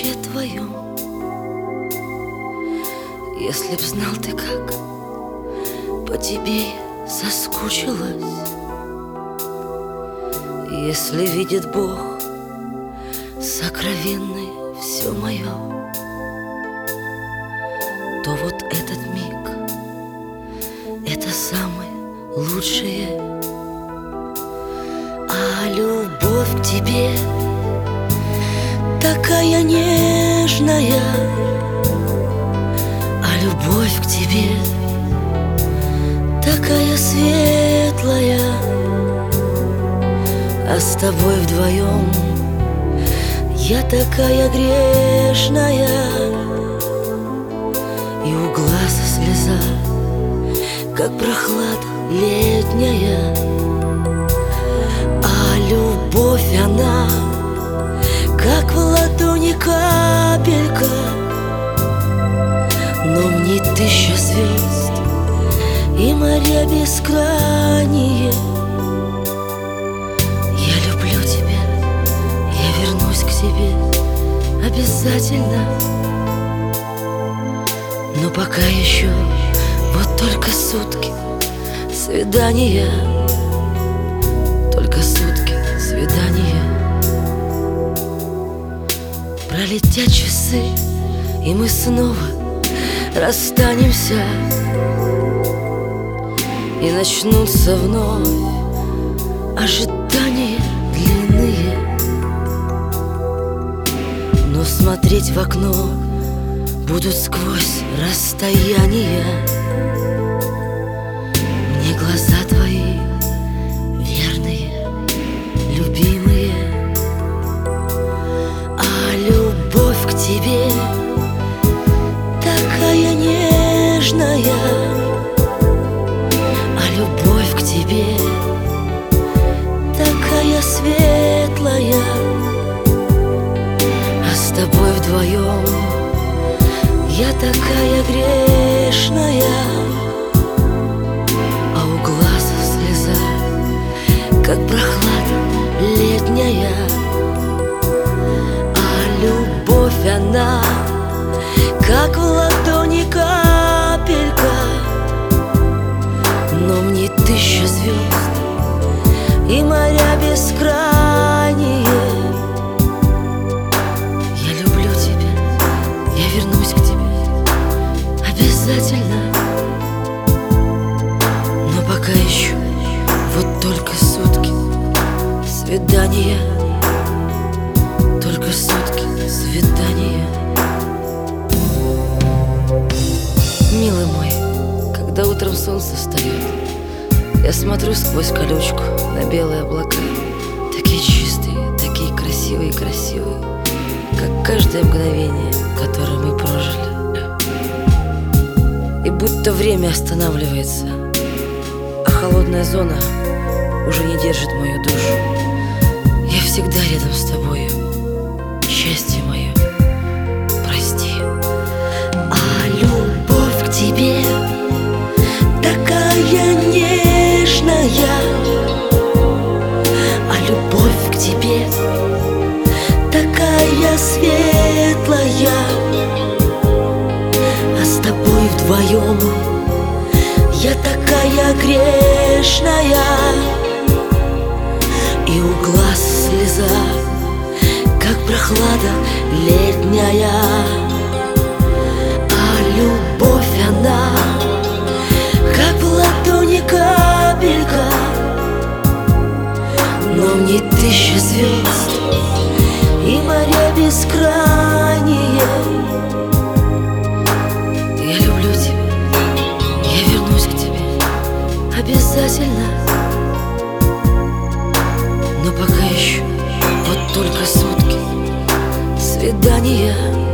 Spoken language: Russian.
плече твоем. Если б знал ты, как по тебе соскучилась, если видит Бог сокровенный все мое, то вот этот миг — это самое лучшее. А любовь к тебе такая нежная, а любовь к тебе такая светлая. А с тобой вдвоем я такая грешная, и у глаз слеза, как прохлада летняя. А любовь, она как в ладони капелька, но мне 1000 звезд и моря бескрайние. Я люблю тебя, я вернусь к тебе обязательно. Но пока еще вот только сутки свидания, только сутки свидания. Пролетят часы, и мы снова расстанемся, и начнутся вновь ожидания длинные. Но смотреть в окно будут сквозь расстояние. Мне глаза твои верные, любимые. А любовь к тебе такая нежная, а любовь к тебе такая светлая. А с тобой вдвоем я такая грешная, а у глаз слеза, как прохлада летняя. А любовь, она как в ладони капелька, но мне 1000 звезд и моря бескрайние. Я люблю тебя, я вернусь к тебе обязательно. Но пока еще вот только сутки свидания, только сутки свидания. Милый мой, когда утром солнце встает, я смотрю сквозь колючку на белые облака, такие чистые, такие красивые, красивые, как каждое мгновение, которое мы прожили. И будто время останавливается, а холодная зона уже не держит мою душу. Я всегда рядом с тобою, счастье мое, прости. А любовь к тебе такая нежная, а любовь к тебе такая светлая. А с тобой вдвоем я такая грешная, и у глаз слеза, как прохлада летняя. А любовь, она как в ладони капелька, но мне 1000 звезд и моря бескрайние. Я люблю тебя, я вернусь к тебе обязательно. Но пока еще вот только сутки свидания.